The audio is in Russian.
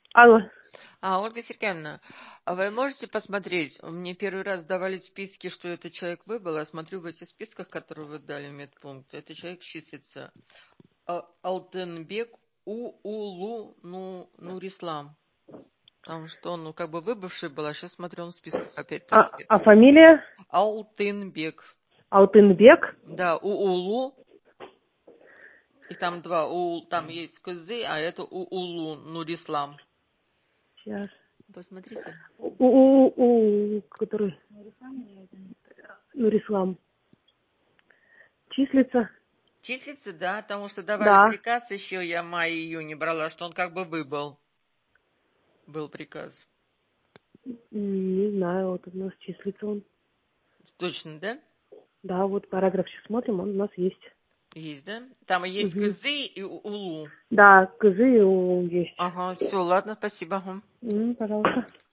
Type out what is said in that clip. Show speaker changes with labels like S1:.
S1: Алло.
S2: Ольга Сергеевна, а вы можете посмотреть? Мне первый раз давали списки, что этот человек выбыл, а смотрю в этих списках, которые вы дали в медпункт, этот человек числится Алтынбек Уулу Нурислам. Потому что он, как бы выбывший был, а сейчас смотрю, он в списках опять торчит.
S1: А фамилия?
S2: Алтынбек.
S1: Алтынбек?
S2: Да, Уулу. И там два. Там есть Кызы, а это Уулу Нурислам.
S1: Сейчас.
S2: Посмотрите.
S1: Который? Нурислам. Числится?
S2: Числится, да, потому что давали
S1: Да.
S2: приказ еще, я май-июнь брала, что он как бы выбыл. Был приказ.
S1: Не знаю, вот у нас числится он.
S2: Точно, да?
S1: Да, вот параграф сейчас смотрим, он у нас есть.
S2: Есть, да? Там есть
S1: Угу.
S2: Кызы и Улу.
S1: Да, КЗ есть.
S2: Ага, все, ладно, спасибо.
S1: Пожалуйста.